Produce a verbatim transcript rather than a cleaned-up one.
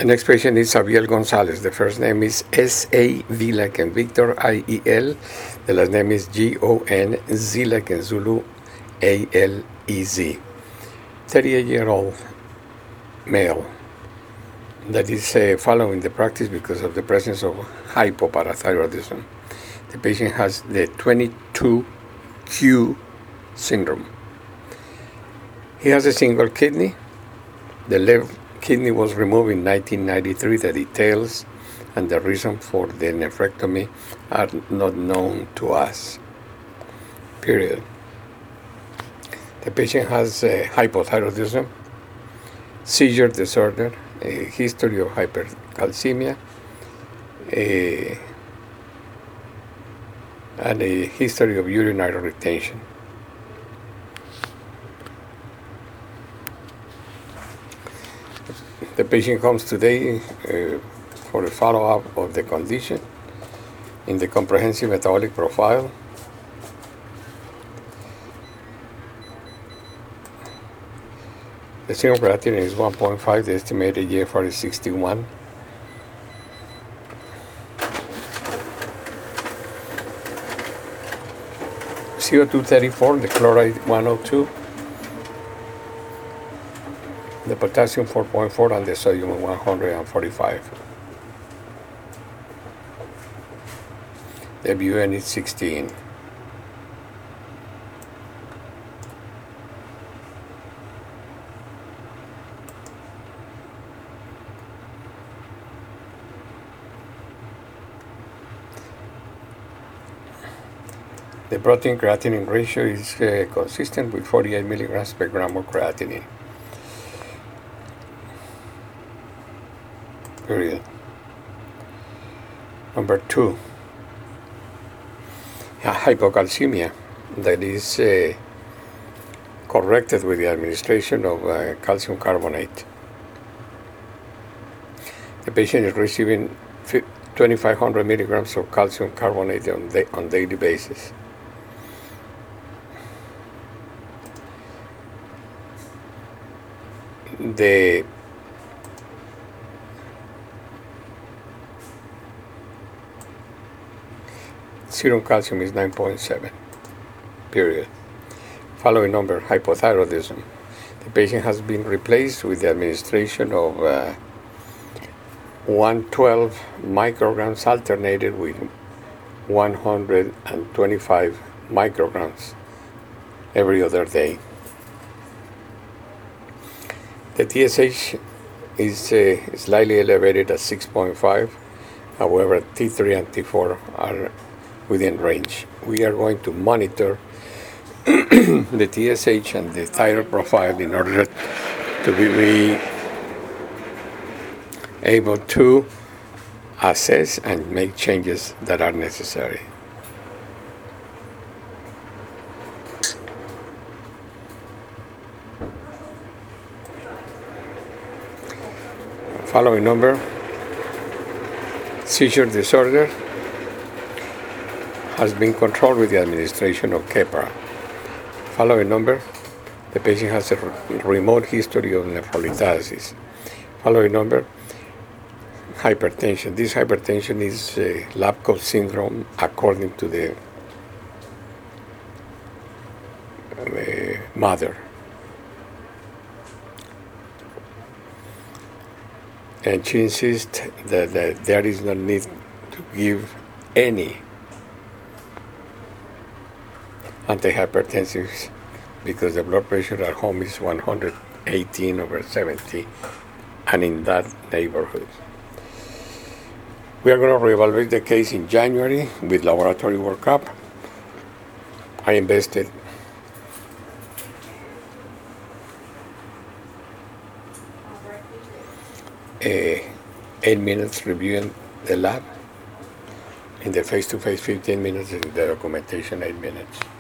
The next patient is Abiel Gonzalez. The first name is S A V like in Victor, I E L. The last name is G O N Z like in Zulu, A L E Z. thirty-eight-year-old male that is uh, following the practice because of the presence of hypoparathyroidism. The patient has the twenty-two Q syndrome. He has a single kidney. The left kidney was removed in nineteen ninety-three. The details and the reason for the nephrectomy are not known to us. Period. The patient has uh, hypothyroidism, seizure disorder, a history of hypercalcemia, a, and a history of urinary retention. The patient comes today uh, for a follow-up of the condition in the comprehensive metabolic profile. The serum creatinine is one point five, the estimated G F R is sixty-one. C O two thirty-four, the chloride one oh two, the potassium four point four, and the sodium one hundred forty-five. The B U N is sixteen. The protein creatinine ratio is uh, consistent with forty-eight milligrams per gram of creatinine. Period. Number two, hypocalcemia that is uh, corrected with the administration of uh, calcium carbonate. The patient is receiving twenty-five hundred milligrams of calcium carbonate on, da- on daily basis. The serum calcium is nine point seven, period. Following number, hypothyroidism. The patient has been replaced with the administration of uh, one hundred twelve micrograms alternated with one hundred twenty-five micrograms every other day. The T S H is uh, slightly elevated at six point five. However, T three and T four are within range. We are going to monitor the T S H and the thyroid profile in order to be able to assess and make changes that are necessary. Following number, seizure disorder has been controlled with the administration of Keppra. Following number, the patient has a remote history of nephrolithasis. Following number, hypertension. This hypertension is a Lab-Coat syndrome according to the uh, mother. And she insists that, that there is no need to give any antihypertensives because the blood pressure at home is one hundred eighteen over seventy and in that neighborhood. We are going to reevaluate the case in January with laboratory workup. I invested uh, eight minutes reviewing the lab, in the face-to-face fifteen minutes, in the documentation eight minutes.